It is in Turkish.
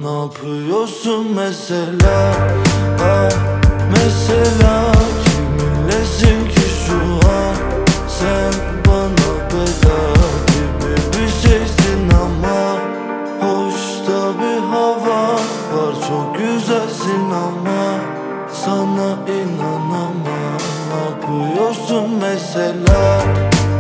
Ne yapıyorsun mesela? Mesela kiminlesin ki şu an? Sen bana bela gibi bir şeysin ama hoş da bir hava var, çok güzelsin ama sana inanamam. Ne yapıyorsun mesela?